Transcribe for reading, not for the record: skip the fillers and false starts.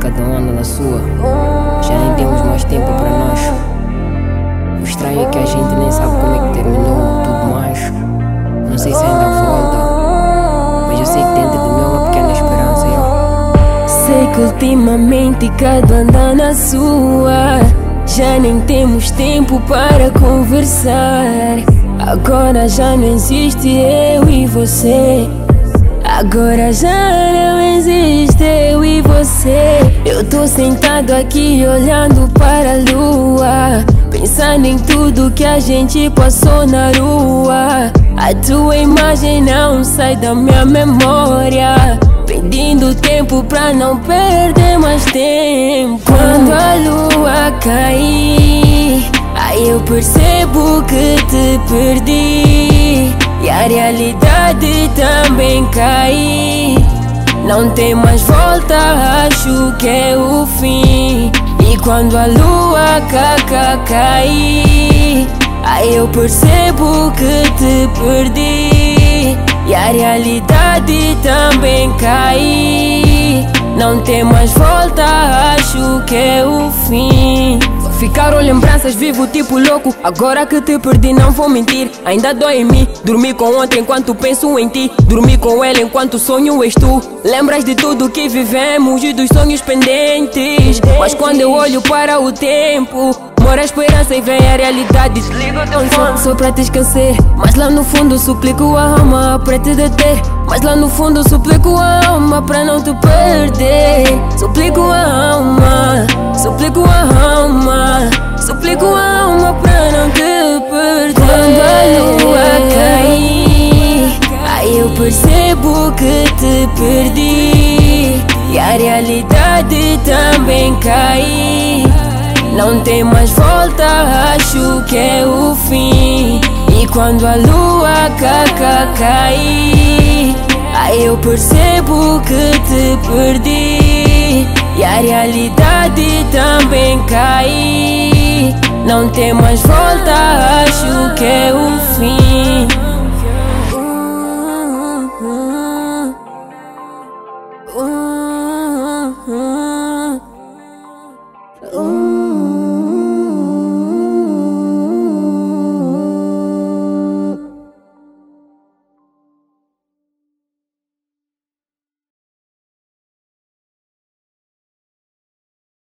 cada um anda na sua. Já nem temos mais tempo para nós. O estranho é que a gente nem sabe como é que terminou tudo mais. Não sei se ainda volta, mas eu sei que dentro de mim é uma pequena esperança. Sei que ultimamente cada um anda na sua. Já nem temos tempo para conversar. Agora já não existe eu e você. Agora já não existe eu e você. Eu tô sentado aqui olhando para a lua, pensando em tudo que a gente passou na rua. A tua imagem não sai da minha memória, pedindo tempo pra não perder mais tempo. Quando a lua cair, aí eu percebo que te perdi, e a realidade também cai. Não tem mais volta, acho que é o fim. E quando a lua cair, aí eu percebo que te perdi, e a realidade também cai. Não tem mais volta, acho que é o fim. Ficaram lembranças, vivo tipo louco. Agora que te perdi, não vou mentir, ainda dói em mim. Dormi com outra enquanto penso em ti. Dormi com ela enquanto sonho és tu. Lembras de tudo que vivemos e dos sonhos pendentes. Mas quando eu olho para o tempo, mora a esperança e vem a realidade. Desligo o telefone só pra te esquecer, mas lá no fundo suplico a alma pra te deter. Mas lá no fundo suplico a alma pra não te perder. Suplico a alma, suplico a alma, suplico a alma pra não te perder. Quando a lua cair, aí eu percebo que te perdi, e a realidade também cai. Não tem mais volta, acho que é o fim. E quando a lua cair, aí eu percebo que te perdi, e a realidade também cai. Não tem mais volta, acho que é o fim.